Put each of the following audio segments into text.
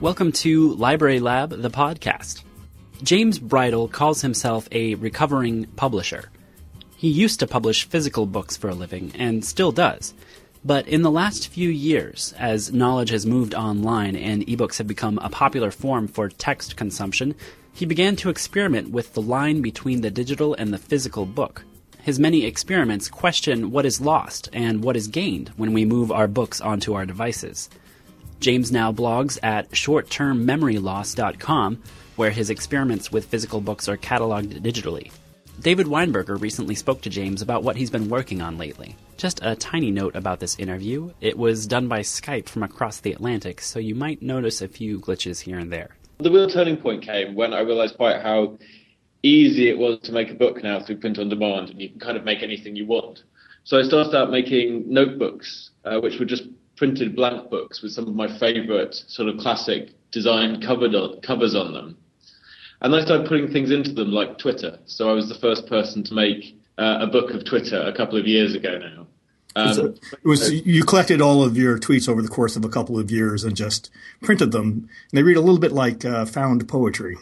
Welcome to Library Lab, the podcast. James Bridle calls himself a recovering publisher. He used to publish physical books for a living, and still does. But in the last few years, as knowledge has moved online and ebooks have become a popular form for text consumption, he began to experiment with the line between the digital and the physical book. His many experiments question what is lost and what is gained when we move our books onto our devices. James now blogs at shorttermmemoryloss.com, where his experiments with physical books are cataloged digitally. David Weinberger recently spoke to James about what he's been working on lately. Just a tiny note about this interview. It was done by Skype from across the Atlantic, so you might notice a few glitches here and there. The real turning point came when I realized quite how easy it was to make a book now through print on demand, and you can kind of make anything you want. So I started out making notebooks, which were just printed blank books with some of my favorite sort of classic design covers on them. And I started putting things into them like Twitter. So I was the first person to make a book of Twitter a couple of years ago now. You collected all of your tweets over the course of a couple of years and just printed them. And they read a little bit like found poetry.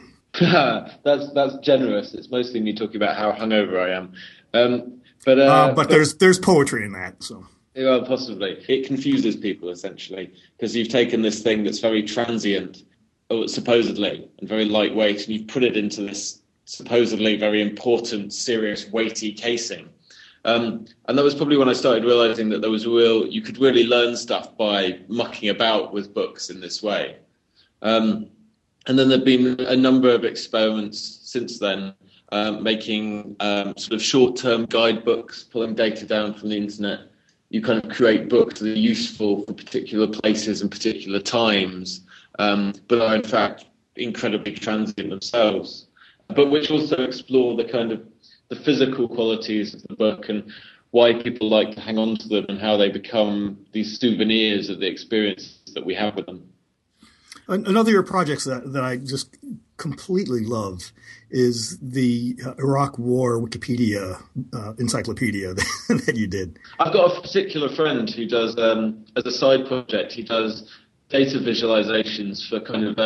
That's generous. It's mostly me talking about how hungover I am. But there's poetry in that. So. Well, possibly. It confuses people, essentially, because you've taken this thing that's very transient, supposedly, and very lightweight, and you've put it into this supposedly very important, serious, weighty casing. And that was probably when I started realizing that you could really learn stuff by mucking about with books in this way. And then there've been a number of experiments since then, making sort of short-term guidebooks, pulling data down from the internet. You kind of create books that are useful for particular places and particular times, but are in fact incredibly transient themselves, but which also explore the kind of the physical qualities of the book and why people like to hang on to them and how they become these souvenirs of the experiences that we have with them. Another of your projects that I just completely love is the Iraq War Wikipedia encyclopedia that you did. I've got a particular friend who does, as a side project, he does data visualizations for kind of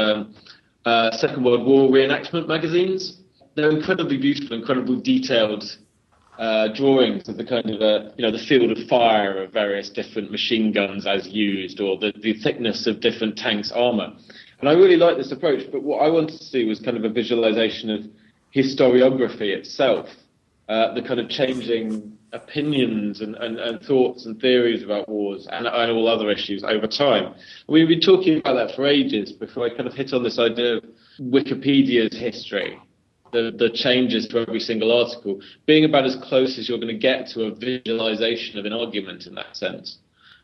Second World War reenactment magazines. They're incredibly beautiful, incredibly detailed drawings of the kind of the field of fire of various different machine guns as used, or the thickness of different tanks' armor. And I really like this approach, but what I wanted to see was kind of a visualization of historiography itself, the kind of changing opinions and thoughts and theories about wars and all other issues over time. We've been talking about that for ages before I kind of hit on this idea of Wikipedia's history, the changes to every single article, being about as close as you're going to get to a visualization of an argument in that sense.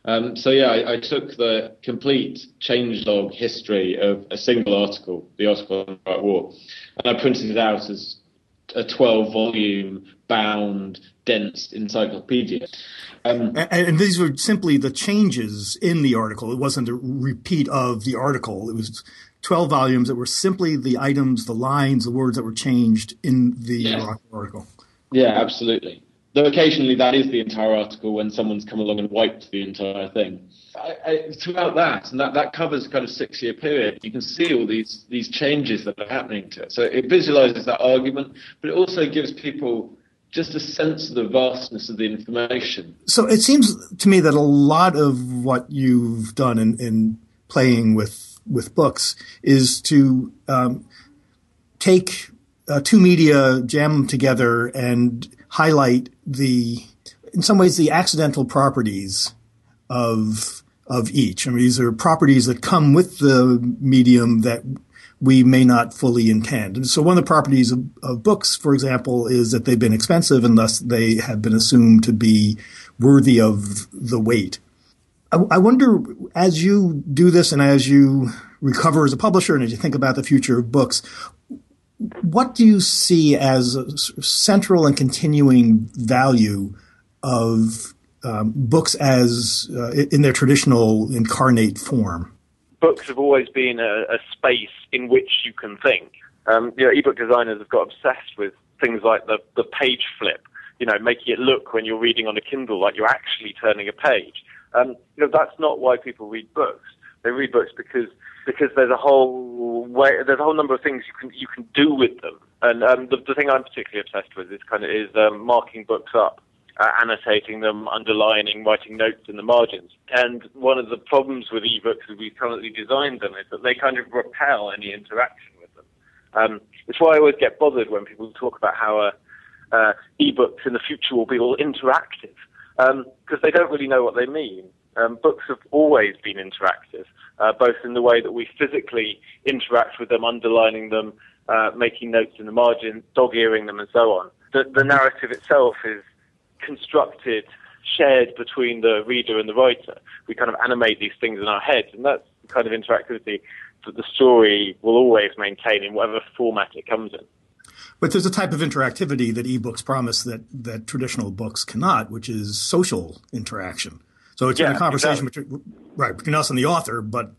I took the complete changelog history of a single article, the article on the Iraq War, and I printed it out as a 12-volume, bound, dense encyclopedia. And these were simply the changes in the article. It wasn't a repeat of the article. It was 12 volumes that were simply the items, the lines, the words that were changed in the Iraq article. Yeah, absolutely. Though occasionally that is the entire article when someone's come along and wiped the entire thing. Throughout that, and that covers a kind of 6-year period, you can see all these changes that are happening to it. So it visualizes that argument, but it also gives people just a sense of the vastness of the information. So it seems to me that a lot of what you've done in playing with books is to take two media, jam them together, and highlight in some ways, the accidental properties of each. I mean, these are properties that come with the medium that we may not fully intend. And so one of the properties of books, for example, is that they've been expensive and thus they have been assumed to be worthy of the weight. I wonder, as you do this and as you recover as a publisher and as you think about the future of books, what do you see as a central and continuing value of books as in their traditional incarnate form? Books have always been a space in which you can think. Ebook designers have got obsessed with things like the page flip, making it look when you're reading on a Kindle like you're actually turning a page. That's not why people read books. They read books because because there's a whole number of things you can do with them. And the thing I'm particularly obsessed with is marking books up, annotating them, underlining, writing notes in the margins. And one of the problems with ebooks as we've currently designed them is that they kind of repel any interaction with them. It's why I always get bothered when people talk about how ebooks in the future will be all interactive, because they don't really know what they mean. Books have always been interactive, both in the way that we physically interact with them, underlining them, making notes in the margin, dog-earing them, and so on. The narrative itself is constructed, shared between the reader and the writer. We kind of animate these things in our heads, and that's the kind of interactivity that the story will always maintain in whatever format it comes in. But there's a type of interactivity that ebooks promise that traditional books cannot, which is social interaction. So it's in a conversation between us and the author, but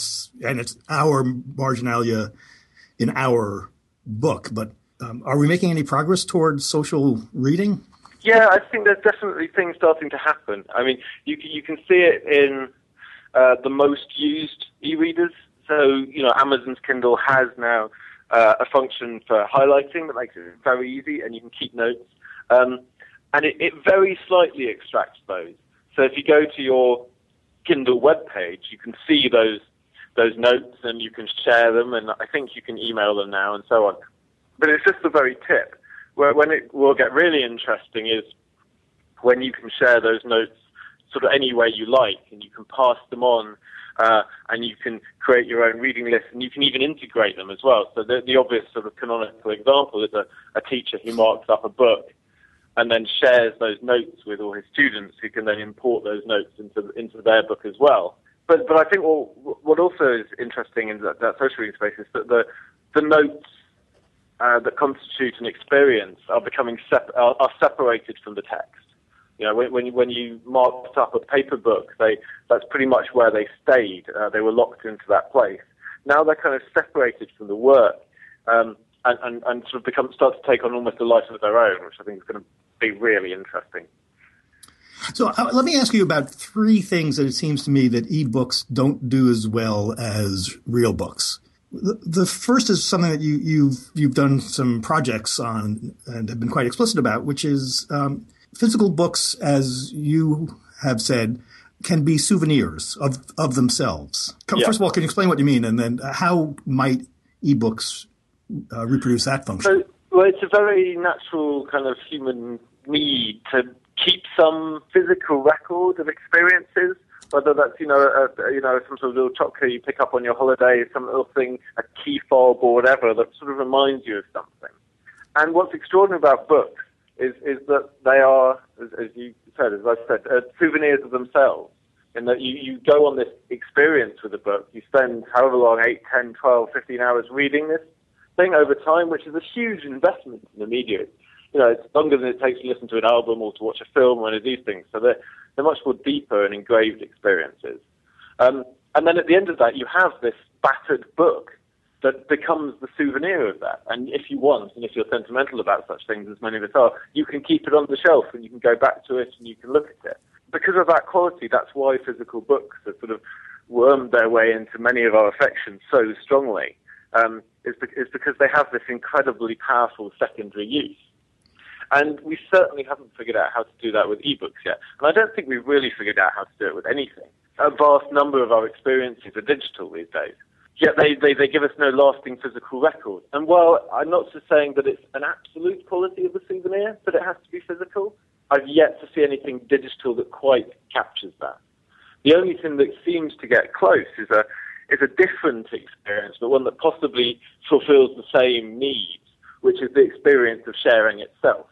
it's our marginalia in our book. But are we making any progress towards social reading? Yeah, I think there's definitely things starting to happen. I mean, you can see it in the most used e-readers. So, Amazon's Kindle has now a function for highlighting that makes it very easy, and you can keep notes. And it very slightly extracts those. So if you go to your Kindle webpage, you can see those notes, and you can share them, and I think you can email them now and so on. But it's just the very tip. When it will get really interesting is when you can share those notes sort of any way you like, and you can pass them on, and you can create your own reading list, and you can even integrate them as well. So the obvious sort of canonical example is a teacher who marks up a book and then shares those notes with all his students, who can then import those notes into their book as well. But I think what also is interesting in that social reading space is that the notes that constitute an experience are becoming are separated from the text. When you marked up a paper book, that's pretty much where they stayed. They were locked into that place. Now they're kind of separated from the work, and sort of start to take on almost a life of their own, which I think is going to be really interesting. So let me ask you about three things that it seems to me that ebooks don't do as well as real books. The first is something that you've done some projects on and have been quite explicit about, which is physical books, as you have said, can be souvenirs of themselves. Yeah. First of all, can you explain what you mean, and then how might ebooks reproduce that function? Well, it's a very natural kind of human need to keep some physical record of experiences, whether that's some sort of little chocolate you pick up on your holiday, some little thing, a key fob or whatever that sort of reminds you of something. And what's extraordinary about books is that they are, as I said, souvenirs of themselves. In that you go on this experience with a book, you spend however long, 8, 10, 12, 15 hours reading this thing over time, which is a huge investment in the media. It's longer than it takes to listen to an album or to watch a film or any of these things. So they're much more deeper and engraved experiences. And then at the end of that, you have this battered book that becomes the souvenir of that. And if you want, and if you're sentimental about such things, as many of us are, you can keep it on the shelf and you can go back to it and you can look at it. Because of that quality, that's why physical books have sort of wormed their way into many of our affections so strongly. Is because they have this incredibly powerful secondary use. And we certainly haven't figured out how to do that with ebooks yet. And I don't think we've really figured out how to do it with anything. A vast number of our experiences are digital these days. Yet they give us no lasting physical record. And while I'm not just saying that it's an absolute quality of the souvenir, but it has to be physical, I've yet to see anything digital that quite captures that. The only thing that seems to get close is a different experience, but one that possibly fulfills the same needs, which is the experience of sharing itself.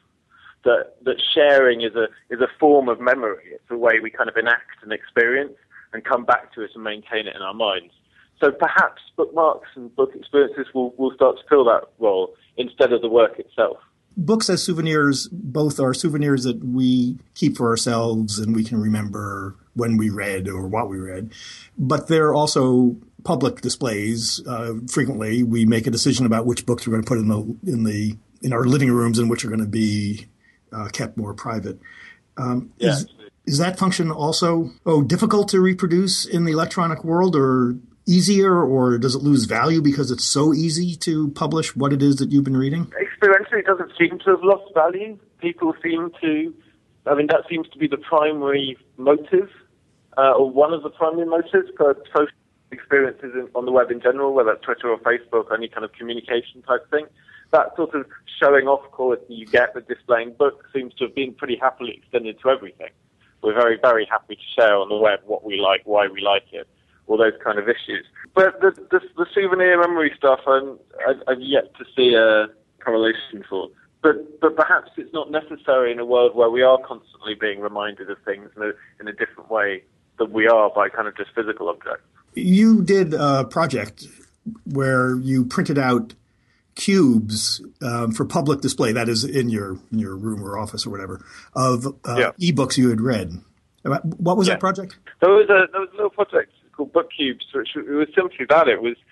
That sharing is a form of memory. It's a way we kind of enact an experience and come back to it and maintain it in our minds. So perhaps bookmarks and book experiences will start to fill that role instead of the work itself. Books as souvenirs, both are souvenirs that we keep for ourselves and we can remember when we read or what we read. But they're also public displays. Frequently, we make a decision about which books we're going to put in our living rooms and which are going to be kept more private. Is that function also difficult to reproduce in the electronic world, or easier, or does it lose value because it's so easy to publish what it is that you've been reading? Experientially, it doesn't seem to have lost value. People seem to, that seems to be the primary motive, or one of the primary motives for social experiences on the web in general, whether it's Twitter or Facebook or any kind of communication type thing. That sort of showing off quality you get with displaying books seems to have been pretty happily extended to everything. We're very, very happy to share on the web what we like, why we like it, all those kind of issues. But the souvenir memory stuff, I've yet to see a correlation for. But perhaps it's not necessary in a world where we are constantly being reminded of things in a different way than we are by kind of just physical objects. You did a project where you printed out cubes for public display, that is in your room or office or whatever, of ebooks you had read. What was that project? There was a little project called Book Cubes, which it was simply that. It was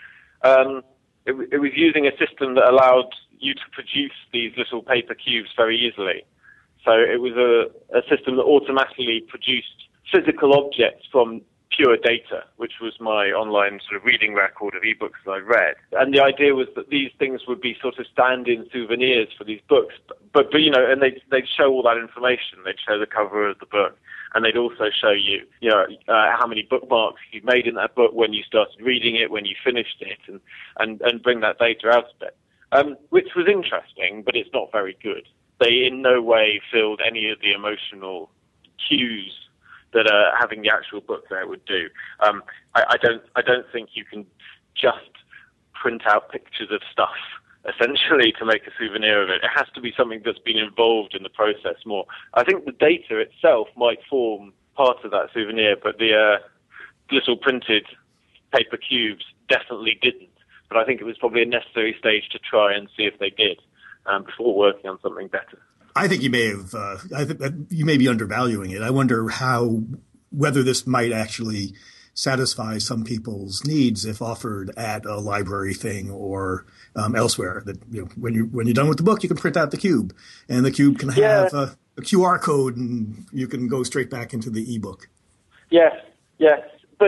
using a system that allowed you to produce these little paper cubes very easily. So it was a system that automatically produced physical objects from pure data, which was my online sort of reading record of ebooks that I read. And the idea was that these things would be sort of stand-in souvenirs for these books. But you know, and they'd show all that information. They'd show the cover of the book, and they'd also show you, how many bookmarks you made in that book when you started reading it, when you finished it, and bring that data out of it, which was interesting, but it's not very good. They in no way filled any of the emotional cues that having the actual book there would do. I don't think you can just print out pictures of stuff essentially to make a souvenir of it. It has to be something that's been involved in the process more. I think the data itself might form part of that souvenir, but the little printed paper cubes definitely didn't. But I think it was probably a necessary stage to try and see if they did before working on something better. I think you may have. I think that you may be undervaluing it. I wonder whether this might actually satisfy some people's needs if offered at a library thing or elsewhere. That when you're done with the book, you can print out the cube, and the cube can have a QR code, and you can go straight back into the ebook. Yes. But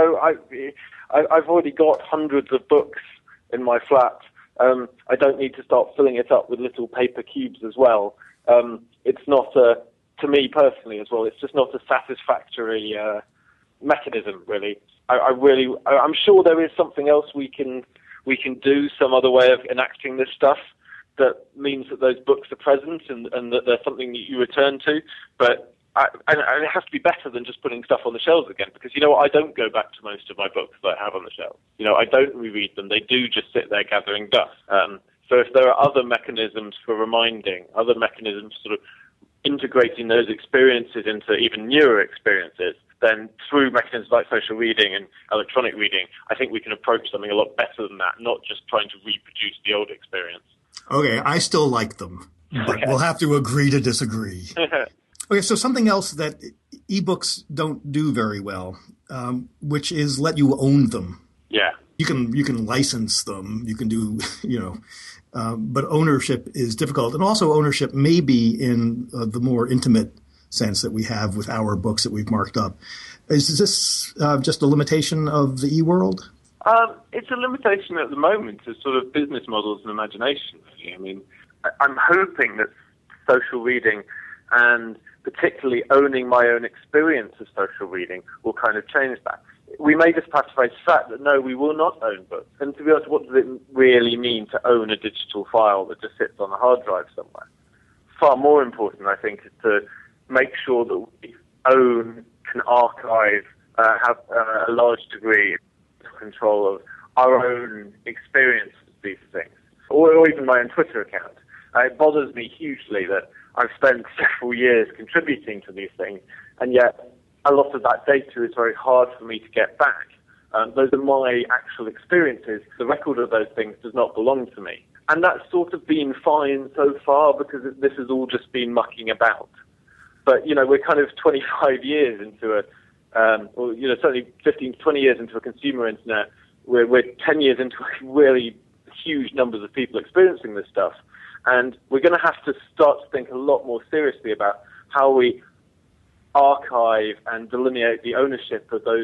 I've already got hundreds of books in my flat. I don't need to start filling it up with little paper cubes as well. It's not, to me personally as well, it's just not a satisfactory mechanism, really. I'm sure there is something else we can do, some other way of enacting this stuff that means that those books are present and that they're something that you return to. But and it has to be better than just putting stuff on the shelves again, because I don't go back to most of my books that I have on the shelf. I don't reread them. They do just sit there gathering dust. So if there are other mechanisms for reminding, other mechanisms for sort of integrating those experiences into even newer experiences, then through mechanisms like social reading and electronic reading, I think we can approach something a lot better than that, not just trying to reproduce the old experience. Okay, I still like them, but we'll have to agree to disagree. Okay, so something else that ebooks don't do very well, which is let you own them. Yeah. You can license them. You can do, but ownership is difficult. And also ownership may be in the more intimate sense that we have with our books that we've marked up. Is this just a limitation of the e-world? It's a limitation at the moment of sort of business models and imagination, really. I mean, I'm hoping that social reading and particularly owning my own experience of social reading will kind of change that. We may just have to face the fact that, no, we will not own books. And to be honest, what does it really mean to own a digital file that just sits on a hard drive somewhere? Far more important, I think, is to make sure that we own, can archive, have a large degree of control of our own experience of these things, or even my own Twitter account. It bothers me hugely that I've spent several years contributing to these things, and yet a lot of that data is very hard for me to get back. Those are my actual experiences. The record of those things does not belong to me. And that's sort of been fine so far because this has all just been mucking about. But, we're kind of 25 years into certainly 15 to 20 years into a consumer internet. We're 10 years into really huge numbers of people experiencing this stuff. And we're going to have to start to think a lot more seriously about how we archive and delineate the ownership of those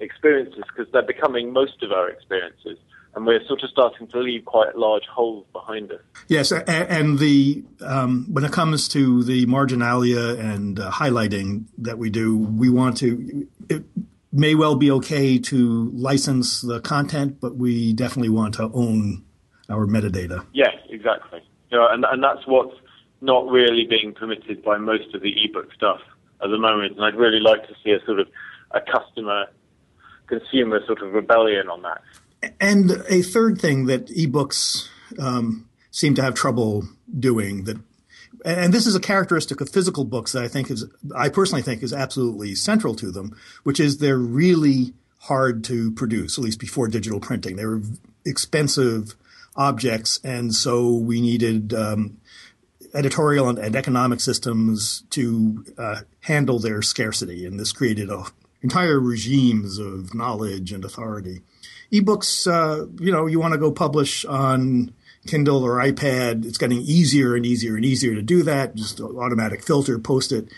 experiences because they're becoming most of our experiences. And we're sort of starting to leave quite large holes behind us. Yes, and the when it comes to the marginalia and highlighting that we do, we want to. It may well be okay to license the content, but we definitely want to own our metadata. Yes, exactly. And that's what's not really being permitted by most of the ebook stuff at the moment. And I'd really like to see a sort of a consumer sort of rebellion on that. And a third thing that ebooks seem to have trouble doing, and this is a characteristic of physical books that I personally think is absolutely central to them, which is they're really hard to produce, at least before digital printing. They were expensive objects, and so we needed editorial and economic systems to handle their scarcity, and this created entire regimes of knowledge and authority. Ebooks, you want to go publish on Kindle or iPad. It's getting easier and easier and easier to do that. Just automatic filter, post it.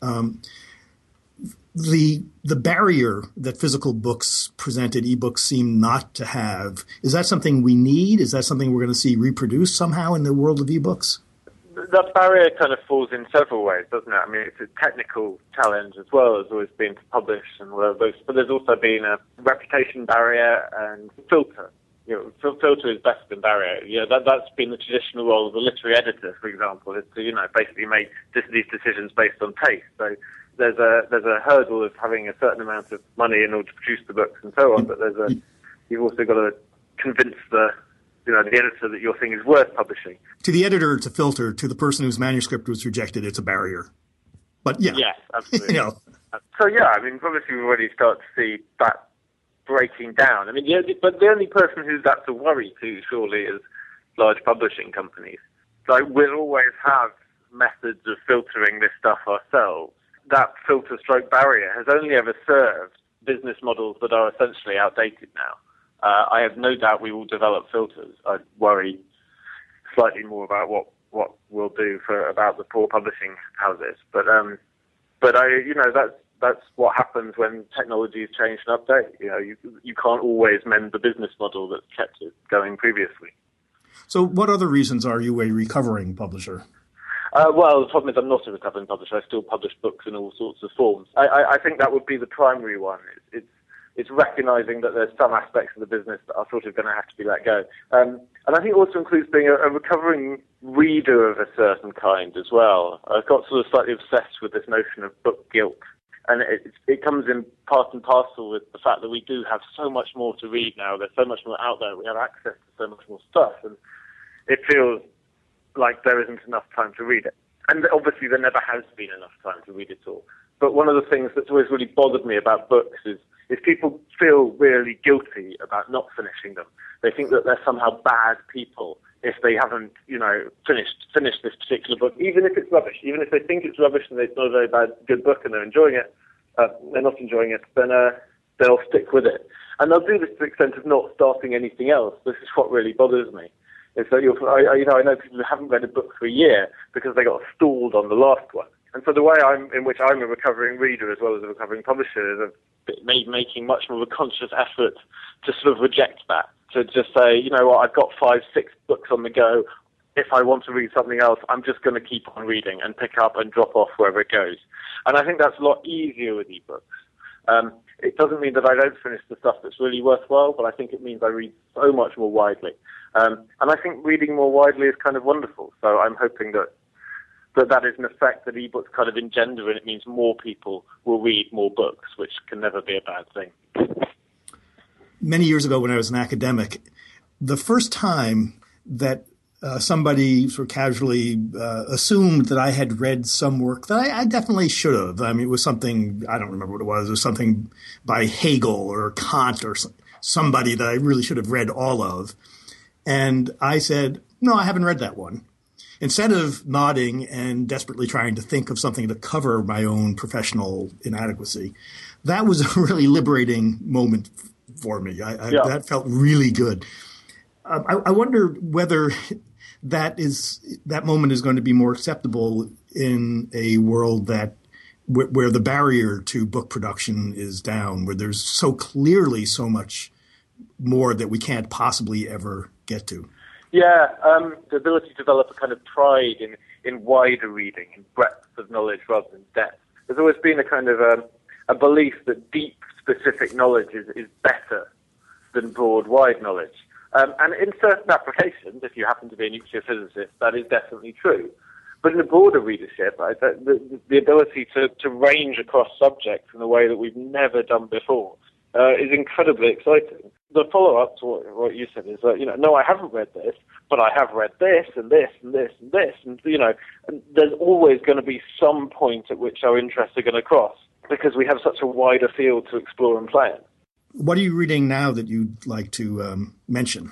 The barrier that physical books presented, ebooks seem not to have. Is that something we need? Is that something we're going to see reproduced somehow in the world of ebooks? That barrier kind of falls in several ways, doesn't it? I mean, it's a technical challenge as well as always been to publish and whatever, but there's also been a reputation barrier and filter. Filter is better than barrier. That's been the traditional role of the literary editor, for example, is to, basically make these decisions based on taste. So there's a hurdle of having a certain amount of money in order to produce the books and so on, but you've also got to convince the editor that your thing is worth publishing. To the editor, it's a filter. To the person whose manuscript was rejected, it's a barrier. But yeah. Yes, absolutely. So yeah, I mean, obviously we already start to see that breaking down. I mean, the only person who's that's a worry to, surely, is large publishing companies. Like, we'll always have methods of filtering this stuff ourselves. That filter stroke barrier has only ever served business models that are essentially outdated now. I have no doubt we will develop filters. I worry slightly more about what we'll do about the poor publishing houses. But that's what happens when technologies change and update. You can't always mend the business model that's kept it going previously. So what other reasons are you a recovering publisher? Well, the problem is I'm not a recovering publisher. I still publish books in all sorts of forms. I think that would be the primary one. It's recognizing that there's some aspects of the business that are sort of going to have to be let go. And I think it also includes being a recovering reader of a certain kind as well. I've got sort of slightly obsessed with this notion of book guilt. And it comes in part and parcel with the fact that we do have so much more to read now. There's so much more out there. We have access to so much more stuff. And it feels like there isn't enough time to read it. And obviously there never has been enough time to read it all. But one of the things that's always really bothered me about books is people feel really guilty about not finishing them. They think that they're somehow bad people if they haven't, finished this particular book, even if it's rubbish, even if they think it's rubbish and it's not a very good book and they're enjoying it, they're not enjoying it, then they'll stick with it. And they'll do this to the extent of not starting anything else. This is what really bothers me. Is that I know people who haven't read a book for a year because they got stalled on the last one. And so the way in which I'm a recovering reader as well as a recovering publisher is making much more of a conscious effort to sort of reject that. To just say, I've got 5-6 books on the go. If I want to read something else, I'm just going to keep on reading and pick up and drop off wherever it goes. And I think that's a lot easier with ebooks. It doesn't mean that I don't finish the stuff that's really worthwhile, but I think it means I read so much more widely. And I think reading more widely is kind of wonderful. So I'm hoping that is an effect that ebooks kind of engender, and it means more people will read more books, which can never be a bad thing. Many years ago when I was an academic, the first time that somebody sort of casually assumed that I had read some work that I definitely should have. I mean, it was something, I don't remember what it was. It was something by Hegel or Kant or somebody that I really should have read all of. And I said, no, I haven't read that one. Instead of nodding and desperately trying to think of something to cover my own professional inadequacy, that was a really liberating moment for me. That felt really good. I wonder whether that moment is going to be more acceptable in a world that where the barrier to book production is down, where there's so clearly so much more that we can't possibly ever get to. Yeah, the ability to develop a kind of pride in wider reading, in breadth of knowledge rather than depth. There's always been a kind of a belief that deep, specific knowledge is better than broad, wide knowledge. And in certain applications, if you happen to be a nuclear physicist, that is definitely true. But in the broader readership, the ability to range across subjects in a way that we've never done before is incredibly exciting. The follow-up to what you said is that, no, I haven't read this, but I have read this and this and this and this. And, and there's always going to be some point at which our interests are going to cross because we have such a wider field to explore and play in. What are you reading now that you'd like to mention?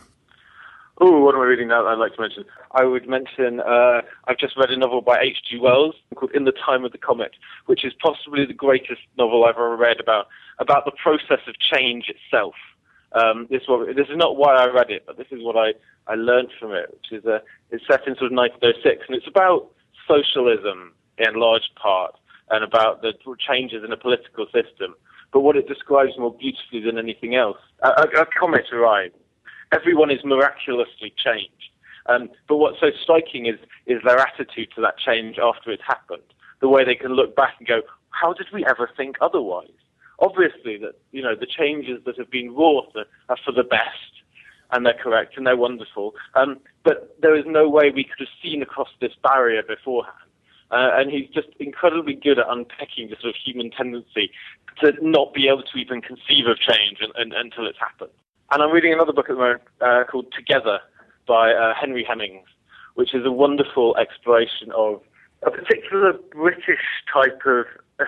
Oh, what am I reading now that I'd like to mention? I would mention, I've just read a novel by H.G. Wells called In the Time of the Comet, which is possibly the greatest novel I've ever read about the process of change itself. This is not why I read it, but this is what I learned from it, which is it's set in sort of 1906, and it's about socialism in large part, and about the changes in the political system. But what it describes more beautifully than anything else, a comet arrives. Everyone is miraculously changed. But what's so striking is their attitude to that change after it's happened. The way they can look back and go, how did we ever think otherwise? Obviously that, the changes that have been wrought are for the best, and they're correct, and they're wonderful. But there is no way we could have seen across this barrier beforehand. And he's just incredibly good at unpacking the sort of human tendency to not be able to even conceive of change until it's happened. And I'm reading another book at the moment called Together by Henry Hemmings, which is a wonderful exploration of a particular British type of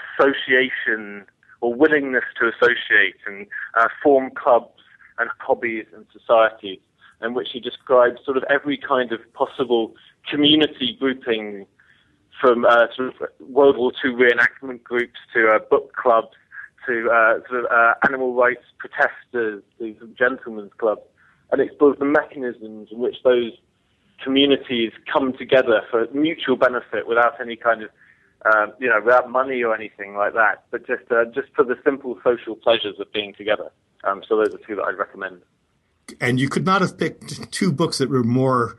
association or willingness to associate and form clubs and hobbies and societies, in which he describes sort of every kind of possible community grouping, from sort of World War II reenactment groups to book clubs to animal rights protesters, these gentlemen's clubs, and explores the mechanisms in which those communities come together for mutual benefit without any kind of, without money or anything like that, but just for the simple social pleasures of being together. So those are two that I'd recommend. And you could not have picked two books that were more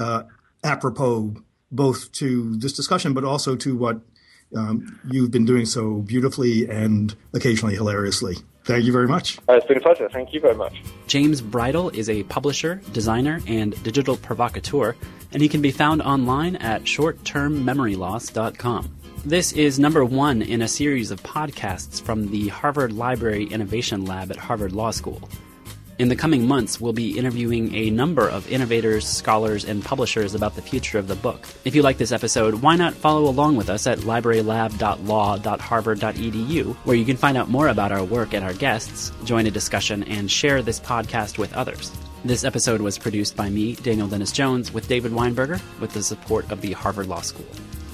apropos both to this discussion, but also to what you've been doing so beautifully and occasionally hilariously. Thank you very much. It's been a pleasure. Thank you very much. James Bridle is a publisher, designer, and digital provocateur, and he can be found online at shorttermmemoryloss.com. This is number 1 in a series of podcasts from the Harvard Library Innovation Lab at Harvard Law School. In the coming months, we'll be interviewing a number of innovators, scholars, and publishers about the future of the book. If you like this episode, why not follow along with us at librarylab.law.harvard.edu, where you can find out more about our work and our guests, join a discussion, and share this podcast with others. This episode was produced by me, Daniel Dennis Jones, with David Weinberger, with the support of the Harvard Law School.